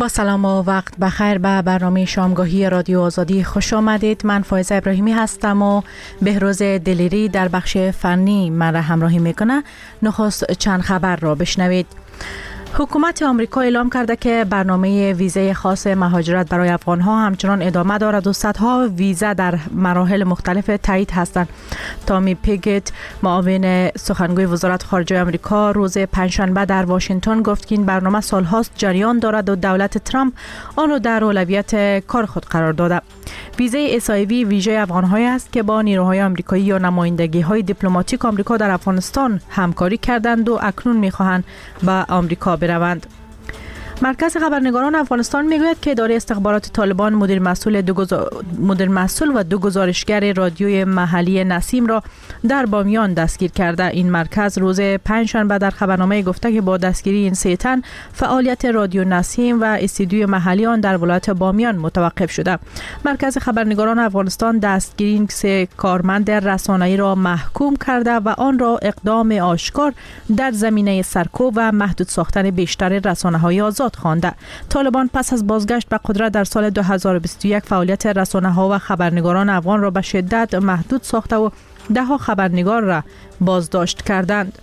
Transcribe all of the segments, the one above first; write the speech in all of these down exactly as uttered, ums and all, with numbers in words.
با سلام و وقت بخیر به برنامه شامگاهی رادیو آزادی خوش آمدید. من فایزه ابراهیمی هستم و بهروز دلیری در بخش فنی من را همراهی میکنه. نخست چند خبر را بشنوید. حکومت آمریکا اعلام کرده که برنامه ویزه خاص مهاجرت برای افغانها همچنان ادامه دارد و صدها ویزا در مراحل مختلف تایید هستند. تامی پیگت، معاون سخنگوی وزارت خارجه آمریکا، روز پنجشنبه در واشنگتن گفت که این برنامه سالهاست جریان دارد و دولت ترامپ آن را در اولویت کار خود قرار داده. ویزه اس آی وی ویژه افغان‌های است که با نیروهای آمریکایی یا نمایندگی‌های دیپلماتیک آمریکا در افغانستان همکاری کردند و اکنون می‌خواهند به آمریکا بروند. مرکز خبرنگاران افغانستان میگوید که اداره استخبارات طالبان مدیر مسئول دو گزار... مدیر مسئول و دو گزارشگر رادیوی محلی نسیم را در بامیان دستگیر کرده. این مرکز روز پنجشنبه در خبرنامه گفته که با دستگیری این سه تن فعالیت رادیو نسیم و استودیوی محلی آن در ولایت بامیان متوقف شده. مرکز خبرنگاران افغانستان دستگیری این سه کارمند رسانه‌ای را محکوم کرده و آن را اقدام آشکار در زمینه سرکوب و محدود ساختن بیشتر رسانه‌های آزاد خوانده. طالبان پس از بازگشت به قدرت در سال دو هزار و بیست و یک فعالیت رسانه‌ها و خبرنگاران افغان را به شدت محدود ساخته و ده ها خبرنگار را بازداشت کردند.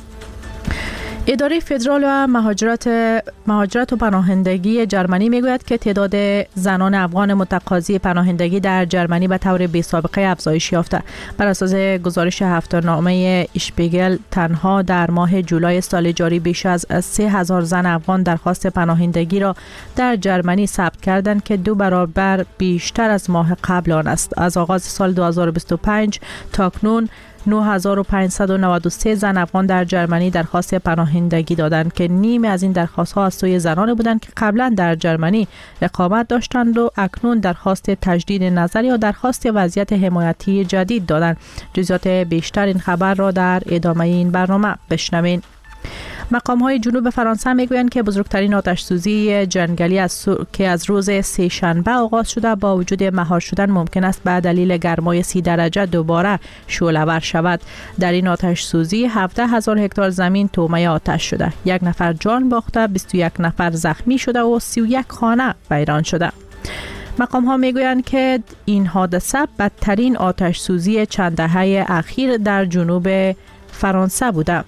اداره فدرال و مهاجرت مهاجرت و پناهندگی جرمنی میگوید که تعداد زنان افغان متقاضی پناهندگی در جرمنی به طور بی سابقه افزایش یافته. بر اساس گزارش هفته‌نامه اشپیگل تنها در ماه جولای سال جاری بیش از سه هزار زن افغان درخواست پناهندگی را در جرمنی ثبت کردند که دو برابر بیشتر از ماه قبل آن است. از آغاز سال دو هزار و بیست و پنج تا اکنون نه هزار و پانصد و نود و سه زن افغان در جرمنی درخواست پناهندگی دادند که نیم از این درخواست‌ها از سوی زنان بودند که قبلا در جرمنی اقامت داشتند و اکنون درخواست تجدید نظر یا درخواست وضعیت حمایتی جدید دادند. جزئیات بیشتر این خبر را در ادامه این برنامه بشنوید. مقام‌های جنوب فرانسه میگویند که بزرگترین آتش سوزی جنگلی از سو... که از روز سه شنبه آغاز شده با وجود مهار شدن ممکن است به دلیل گرمای سی درجه دوباره شعله‌ور شود. در این آتش سوزی هفده هزار هکتار زمین طعمه آتش شده. یک نفر جان باخته، بیست و یک نفر زخمی شده و سی و یک خانه ویران شده. مقام ها میگویند که این حادثه بدترین آتش سوزی چند دهه اخیر در جنوب فرانسه بوده.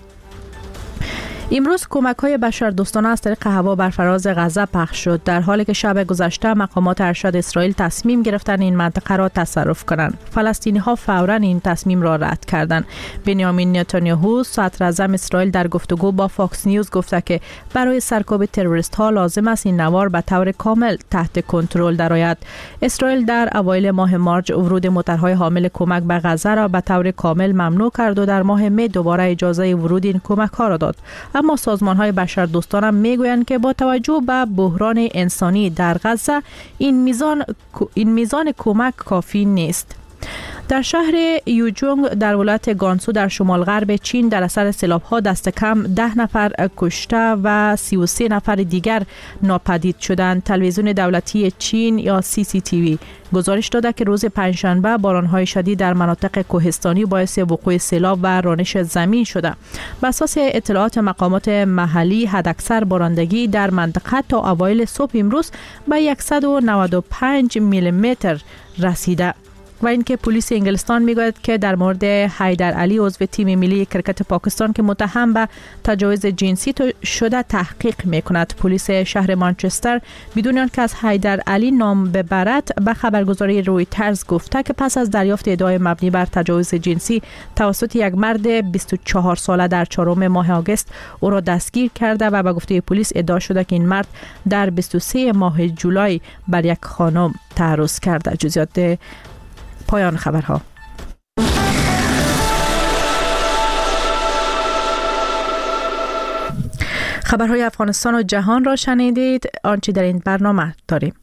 امروز کمک‌های بشردوستانه از طریق هوا بر فراز غزه پخش شد، در حالی که شب گذشته مقامات ارشد اسرائیل تصمیم گرفتند این منطقه را تصرف کنند. فلسطینی‌ها فوراً این تصمیم را رد کردند. بنیامین نتانیاهو صدر اعظم اسرائیل در گفتگو با فاکس نیوز گفته که برای سرکوب تروریست‌ها لازم است این نوار به طور کامل تحت کنترل درآید. اسرائیل در اوایل ماه مارچ ورود موتورهای حامل کمک به غزه را به طور کامل ممنوع کرد و در ماه می دوباره اجازه ورود این کمک‌ها را داد. اما سازمان‌های بشردوستانه هم میگویند که با توجه به بحران انسانی در غزه این میزان این میزان کمک کافی نیست. در شهر یوجونگ در ولایت گانسو در شمال غرب چین در اثر سیلاب‌ها دست کم ده نفر کشته و سی و سه نفر دیگر ناپدید شدند. تلویزیون دولتی چین یا سی سی تی وی گزارش داده که روز پنجشنبه باران‌های شدید در مناطق کوهستانی باعث وقوع سیلاب و رانش زمین شده. بر اساس اطلاعات مقامات محلی حداکثر بارندگی در منطقه تا اوایل صبح امروز به صد و نود و پنج میلیمتر رسیده. و اینکه پلیس انگلستان میگوید که در مورد حیدر علی عضو تیم ملی کرکت پاکستان که متهم به تجاوز جنسی شده تحقیق میکند. پلیس شهر مانچستر بدون آنکه از حیدر علی نام ببرد به خبرگزاری رویترز گفته که پس از دریافت ادعای مبنی بر تجاوز جنسی توسط یک مرد بیست و چهار ساله در چهارم ماه آگوست او را دستگیر کرده و به گفته پلیس ادعا شده که این مرد در بیست و سه ماه جولای بر یک خانم تعرض کرده. جزئیات پایان خبرها. خبرهای افغانستان و جهان را شنیدید. آنچه در این برنامه داریم.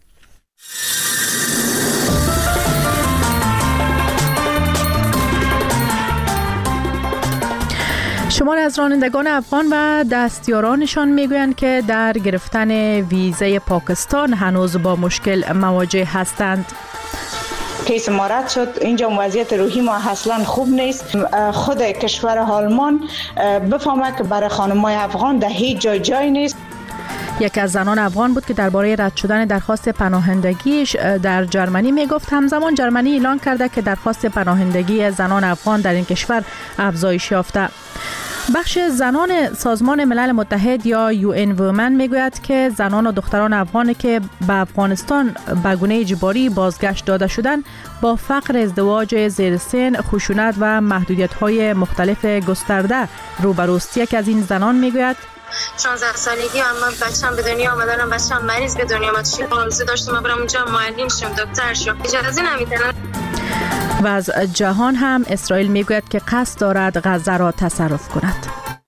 شماری از رانندگان افغان و دستیارانشان میگویند که در گرفتن ویزه پاکستان هنوز با مشکل مواجه هستند. کیس ما رد شد. اینجا وضعیت روحی ما اصلا خوب نیست. خود کشور آلمان بفهمه که برای خانمای افغان در هیچ جای جای نیست. یکی از زنان افغان بود که درباره رد شدن درخواست پناهندگیش در جرمنی میگفت. همزمان جرمنی اعلان کرده که درخواست پناهندگی زنان افغان در این کشور افزایش یافته. بخش زنان سازمان ملل متحد یا یو ان وومن میگوید که زنان و دختران افغانی که به افغانستان به گونه اجباری بازگشت داده شدند با فقر، ازدواج زیر سن، خشونت و محدودیت‌های مختلف گسترده روبروست. یک از این زنان میگوید شانزده سالگی اما بچه‌م به دنیا آمدن، بچه‌م مریض به دنیا اومد. چی آرزو داشتم برم اونجا معلم شم، دکتر شم. اجازه نمیدن. و از جهان هم اسرائیل میگوید که قصد دارد غزه را تصرف کند.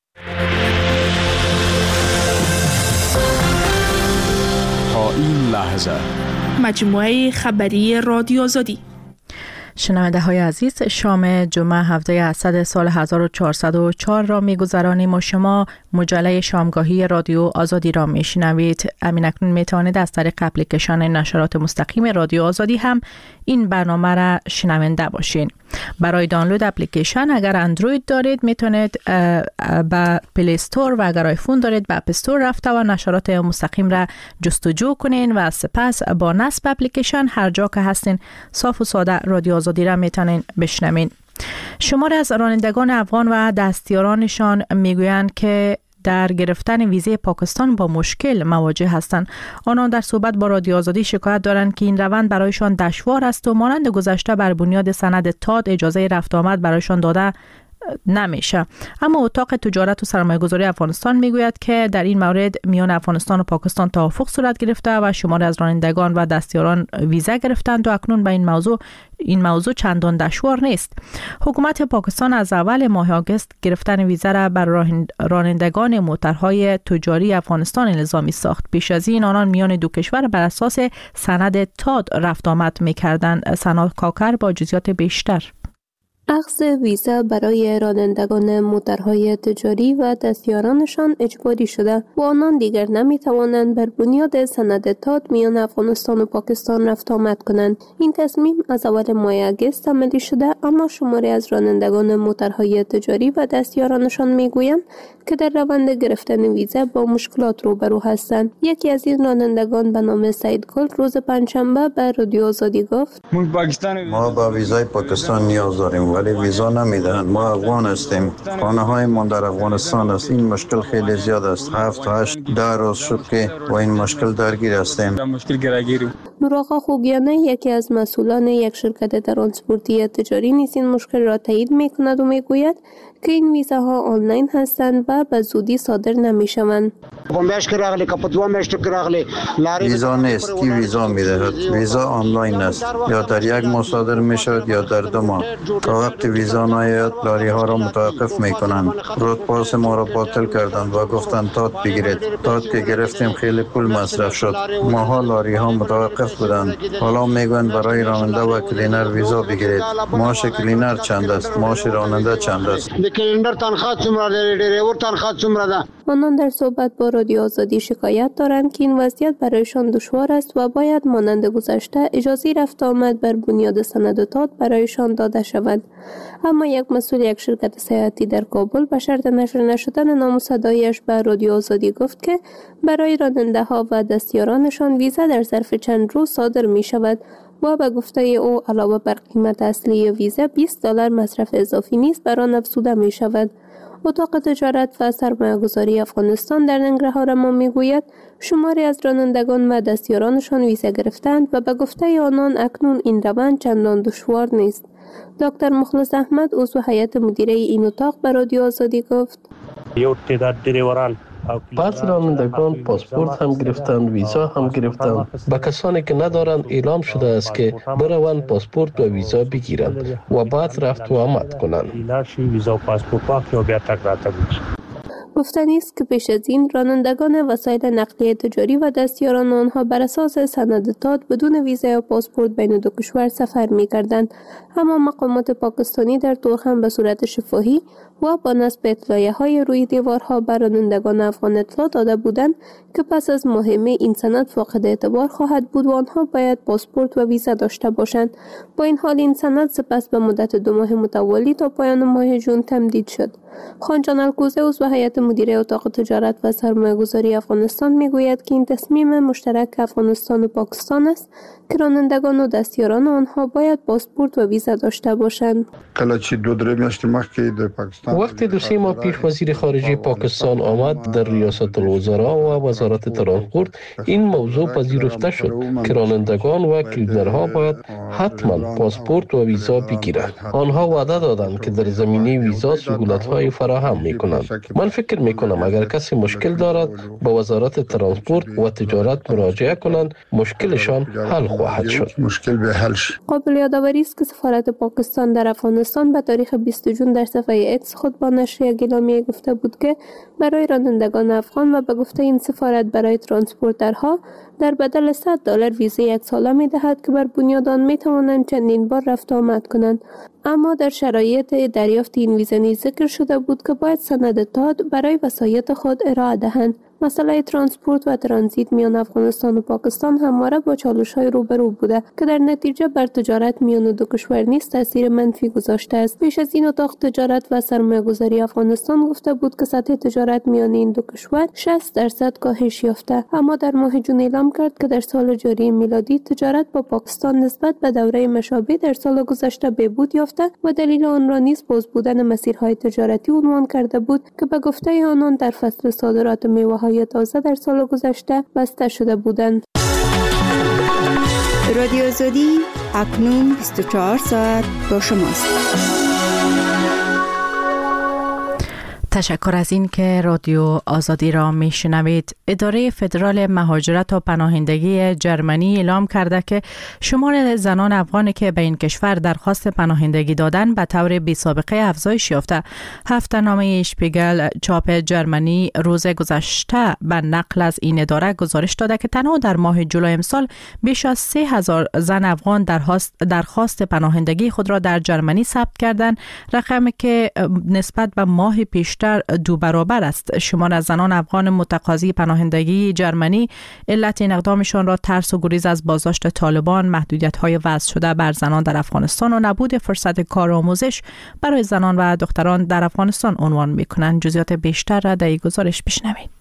تا این لحظه مجموعه خبری رادیو آزادی. شنونده های عزیز، شام جمعه هفته اسد سال هزار و چهارصد و چهار را می‌گذرانیم و شما مجله شامگاهی رادیو آزادی را میشنوید. همین اکنون میتوانید از طریق اپلیکیشن نشرات مستقیم رادیو آزادی هم این برنامه را شنونده باشین. برای دانلود اپلیکیشن اگر اندروید دارید میتونید به پلی استور و اگر آیفون دارید به اپ استور رفته و نشرات مستقیم را جستجو کنین و سپس با نصب اپلیکیشن هر جا که هستین صاف و ساده رادیو آزادی را میتونین بشنوین. شمار از رانندگان افغان و دستیارانشان میگویند که در گرفتن ویزه پاکستان با مشکل مواجه هستند. آنان در صحبت با رادیو آزادی شکایت دارند که این روند برایشان دشوار است و مانند گذشته بر بنیاد سند تاد اجازه رفت آمد برایشان داده نمیشه. اما اتاق تجارت و سرمایه‌گذاری افغانستان میگوید که در این مورد میان افغانستان و پاکستان توافق صورت گرفته و شمار از رانندگان و دستیاران ویزا گرفتند و اکنون به این موضوع این موضوع چندان دشوار نیست. حکومت پاکستان از اول ماه آگوست گرفتن ویزا را بر رانندگان موترهای تجاری افغانستان الزامی ساخت. پیش از این آنان میان دو کشور بر اساس سند تاد رفت آمد می‌کردند. سنا کاکر با جزئیات بیشتر. اخذ ویزا برای رانندگان موترهای تجاری و دستیارانشان اجباری شده و آنان دیگر نمی توانند بر بنیاد سند تاد میان افغانستان و پاکستان رفت آمد کنند. این تصمیم از اول ماه آگوست عملی شده، اما شماری از رانندگان موترهای تجاری و دستیارانشان میگویند که در روند گرفتن ویزا با مشکلات روبرو هستند. یکی از این رانندگان به نام سعید گل روز پنجشنبه به رادیو آزادی گفت: ما با ویزای پاکستان نیاز داریم ولی ویزا نمیدهند. ما افغان هستیم، خانه های من در افغانستان است. این مشکل خیلی زیاد است. هفت هشت ده روز شد که با این مشکل درگیر هستیم. نورآقا خوگیانه یکی از مسئولان یک شرکت ترانسپورتی تجاری نیز این مشکل را تایید میکند و میگوید که این ویزاها آنلاین هستند و به زودی صادر نمیشوند. ویزا نیست که ویزا میدهد. ویزا آنلاین است، یا در یک ماه صادر میشود یا در دو ماه. تا وقت ویزا نیاید لاری ها را متوقف میکنند. رود پاس ما را باطل کردند و گفتند تاد بگیرید. تاد که گرفتیم خیلی پول مصرف شد. ماها لاری ها متوقف بودند. حالا میگویند برای راننده و کلینر ویزا بگیرید. معاش کلینر چند است؟ معاش راننده چند است؟ کلینر تنخواه چقدر ده؟ ډرایور تنخواه چقدر ده؟ آنان در صحبت با رادیو آزادی شکایت دارند که این وضعیت برایشان دشوار است و باید مانند گذشته اجازه رفت آمد بر بنیاد سند تاد برایشان داده شود. اما یک مسئول یک شرکت سیاحتی در کابل به شرط نشر نشدن نام و صدایش به رادیو آزادی گفت که برای راننده ها و دستیارانشان ویزا در ظرف چند روز صادر می شود و به گفته او علاوه بر قیمت اصلی ویزا بیست دلار مصرف اضافی نیز بر آن افزوده می شود. اتاق تجارت و سرمایه‌گذاری افغانستان در ننگرهار ما میگوید شماری از رانندگان و دستیارانشان ویزا گرفتند و به گفته آنان اکنون این روند چندان دشوار نیست. دکتر مخلص احمد عضو هیئت مدیره این اتاق به رادیو آزادی گفت: یو تعداد دریوران بعض رانندگان پاسپورت هم گرفتند، ویزا هم گرفتند. به کسانی که ندارند اعلام شده است که بروند پاسپورت و ویزا بگیرند و بعد رفت و آمد کنند. گفتنی است که پیش از این رانندگان وسایل نقلیه تجاری و دستیاران آنها بر اساس سند تاد بدون ویزا یا پاسپورت بین دو کشور سفر می‌کردند، اما مقامات پاکستانی در تورخم به صورت شفاهی و با نصب اطلاعیه‌های روی دیوارها بر رانندگان افغان اطلاع داده بودند که پس از مهمه این سند فاقد اعتبار خواهد بود و آنها باید پاسپورت و ویزا داشته باشند. با این حال این سند سپس به مدت دو ماه متوالی تا پایان ماه ژوئن تمدید شد. خانجان الکوزه عضو هیئت مدیر اتاق تجارت و سرمایه‌گذاری افغانستان میگوید که این تصمیم مشترک افغانستان و پاکستان است که رانندگان و دستیاران آنها باید پاسپورت و ویزا داشته باشند. وقتی دو سه ماه پیش وزیر خارجه پاکستان آمد در ریاست الوزراء و وزارت ترانسپورت، این موضوع پذیرفته شد که رانندگان و کلینرها باید حتما پاسپورت و ویزا بگیرند. آنها وعده دادند که در زمینه ویزا سهولت‌های فراهم می‌کنند. من فکر می‌کنم اگر کسی مشکل دارد با وزارت ترانسپورت و تجارت مراجعه کنند، مشکلشان حل خواهد شد. مشکل به حل شد. قابل یادآوری است که سفارت پاکستان در افغانستان به تاریخ بیست جون در صفحه اکس خود با نشر یک اعلامیه گفته بود که برای رانندگان افغان و به گفته این سفارت برای ترانسپورترها در بدل صد دلار ویزای یک ساله می دهد که بر بنیاد آن می توانند چندین بار رفت آمد کنند. اما در شرایط دریافت این ویزا نیز ذکر شده بود که باید سند تاد برای وسایط خود ارائه دهند. مسئله ترانسپورت و ترانزیت میان افغانستان و پاکستان همواره با چالش‌های روبرو بوده که در نتیجه بر تجارت میان دو کشور نیز تاثیر منفی گذاشته است. پیش از این اتاق تجارت و سرمایه‌گذاری افغانستان گفته بود که سطح تجارت میان این دو کشور شصت درصد کاهش یافته، اما در ماه جون اعلام کرد که در سال جاری میلادی تجارت با پاکستان نسبت به دوره مشابه در سال گذشته بهبود یافته و دلیل آن را نیز باز بودن مسیرهای تجارتی عنوان کرده بود که به گفته آنان در فصل صادرات میوه تازه در سال گذشته بسته شده بودند. رادیو آزادی اکنون بیست و چهار ساعت با شماست. تشکر از این که رادیو آزادی را میشنوید. اداره فدرال مهاجرت و پناهندگی جرمنی اعلام کرده که شمار زنان افغانی که به این کشور درخواست پناهندگی دادن به طور بی سابقه افزایش یافته. هفته‌نامه اشپیگل چاپ جرمنی روز گذشته به نقل از این اداره گزارش داده که تنها در ماه جولای امسال بیش از سه هزار زن افغان درخواست درخواست پناهندگی خود را در جرمنی ثبت کردند، رقمی که نسبت به ماه پیش دو برابر است. شمار از زنان افغان متقاضی پناهندگی جرمنی علت این اقدامشان را ترس و گریز از بازداشت طالبان، محدودیت‌های وضع شده بر زنان در افغانستان و نبود فرصت کار و آموزش برای زنان و دختران در افغانستان عنوان می‌کنند. جزئیات بیشتر را در این گزارش بشنوید.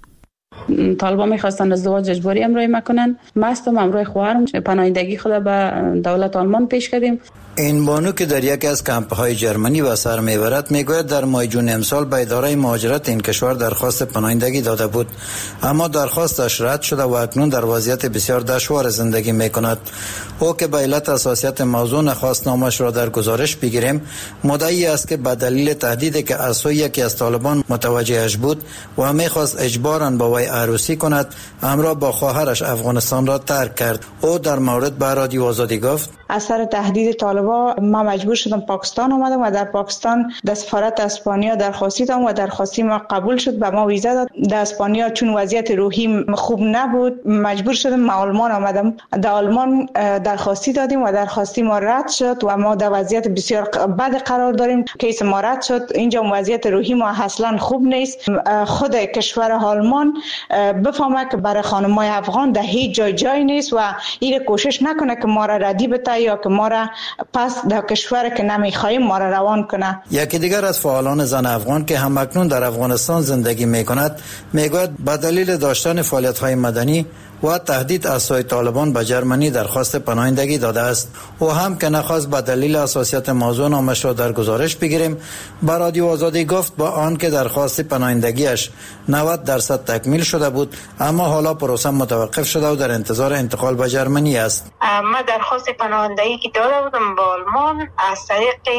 طالبان می‌خواستند ازدواج اجباری امرای مکنن. ماستم امرای خواهرم پناهندگی خود به دولت آلمان پیش کردیم. این بانو که در یکی از کمپ‌های جرمنی و سر میبرد میگوید در ماه جون امسال به اداره مهاجرت این کشور درخواست پناهندگی داده بود، اما درخواستش رد شده و اکنون در وضعیت بسیار دشوار زندگی میکند. او که به علت حساسیت موضوع نخواست نامش را در گزارش بگیریم، مدعی است که به دلیل تهدیدی که از سوی یکی از طالبان متوجهش بود و میخواست اجباراً با وی عروسی کند، همراه با خواهرش افغانستان را ترک کرد. او در مورد به رادیو آزادی گفت: از سر تهدید طالبان ما مجبور شدم پاکستان آمدم و در پاکستان در سفارت اسپانیا درخواست دادم و درخواستی ما قبول شد، به ما ویزا داد. در اسپانیا چون وضعیت روحی خوب نبود مجبور شدم ما آلمان آمدم. در آلمان درخواستی دادیم و درخواستی ما رد شد و ما در وضعیت بسیار بد قرار داریم. کیس ما رد شد. اینجا وضعیت روحی ما اصلا خوب نیست. خود کشور آلمان بفهمه که برای خانمای افغان در هیچ جای جای نیست و این کوشش نکنه که ما را ردی بته یا که ما را پس در کشور که نمیخوایم ما را روان کنه. یکی دیگر از فعالان زن افغان که هم اکنون در افغانستان زندگی میکند میگوید به دلیل داشتن فعالیت‌های مدنی و تهدید از سوی طالبان به جرمنی درخواست پناهندگی داده است. او هم که نخواست به دلیل حساسیت موضوع نامش را در گزارش بگیریم، به رادیو آزادی گفت با آن که درخواست پناهندگیش نود درصد تکمیل شده بود، اما حالا پروسه متوقف شده و در انتظار انتقال به جرمنی است. من درخواست پناهندگی که داده بودم با آلمان از طریق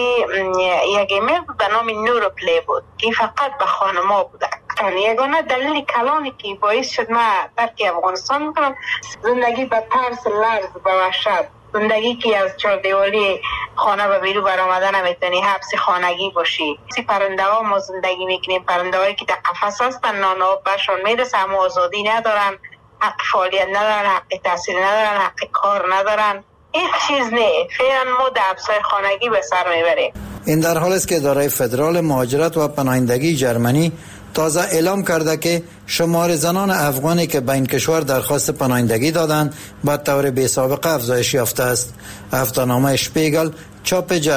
یک ایمیل به نام نور پلی بود که فقط به خانم‌ها بود. یگانه دلیل کلانی که باعث شد من ترک افغانستان میکنم زندگی به ترس، لرز، به وحشت، زندگی که از چهاردیواری خانه به بیرون برآمدن نمیتونی، حبس خانگی باشی. سی پرنده ها ما زندگی میکنیم، پرنده هایی که در قفس هستن، نان آب برشان میرسه اما آزادی ندارن، حق فعالیت ندارن، حق تحصیل ندارن، حق کار ندارن. هیچ چیز نه، فعلا ما در حبس‌های خانگی به سر میبریم. این در حالی است که اداره فدرال مهاجرت و پناهندگی جرمنی تازه اعلام کرده که شمار زنان افغانی که به این کشور درخواست پناهندگی دادند به طور بی سابقه افزایش یافته است. هفته‌نامه شپیگل چاپ